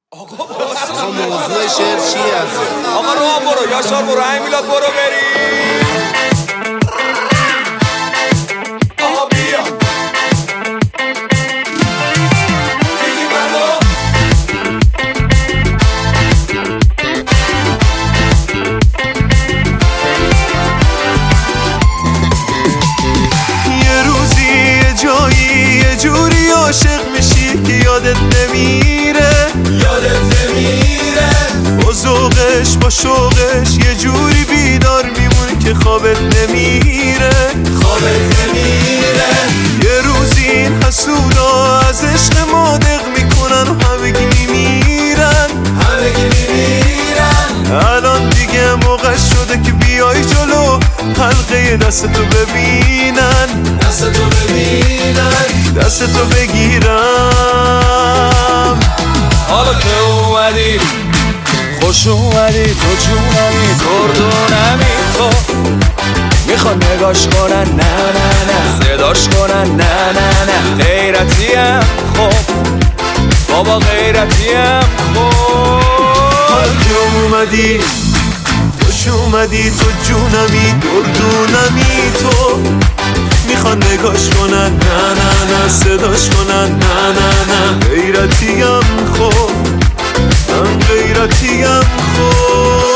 آقا موضوع شعر چی هست؟ آقا راه برو یاشار برو همین میلاد برو بریم. آقا بیا دیگی منو یه روزی یه جایی یه جوری عاشق میشی که یادت نمیره با ذوقش با شوقش یه جوری بیدار میمون که خوابت نمیره یه روزی این حسودا از عشق ما دق میکنن و همگی میمیرن الان دیگه موقع شده که بیای جلو حلقه دستتو ببینن دستتو بگیرم. حالا که اومدی خوش اومدی تو جونمی کردونمی تو میخوان نگاش کنن نه نه نه صداش کنن نه نه نه غیرتیم خب بابا غیرتیم خب. حالا که اومدی خوش اومدی تو جونمی دردونمی تو میخوان نگاش کنن نه نه نه صداش کنن نه نه نه غیرتیم خب من غیرتیم خب.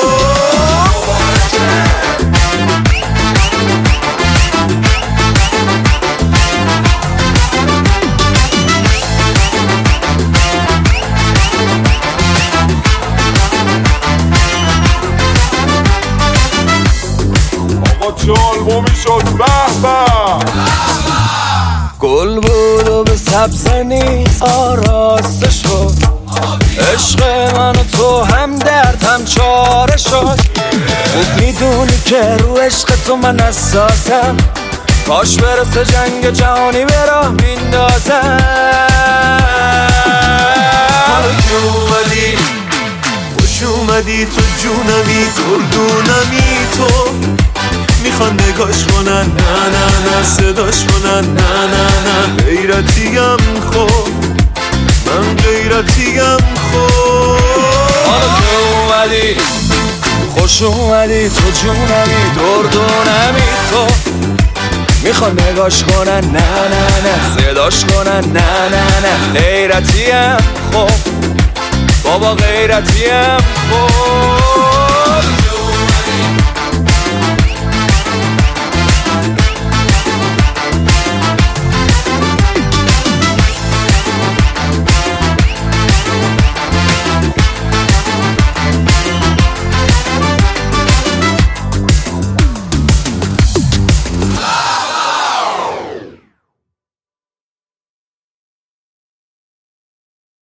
چه آلبومی شد به به گل بود و به سبز نیست آراسته شد عشق من و تو هم درد هم چاره شد. خوب میدونی که رو عشق تو من حساسم کاش برسه جنگ جهانی به راه میندازم. حالا که اومدی خوش اومدی تو جونمی دردونمی تو میخوان نگاش کنن نه نه نه صداش کنن نه نه نه غیرتیم خب من غیرتیم خب. حالا که اومدی خوش اومدی تو جونمی دردونمی تو میخوان نگاش کنن نه نه نه صداش کنن نه نه نه غیرتیم خب بابا غیرتیم خب.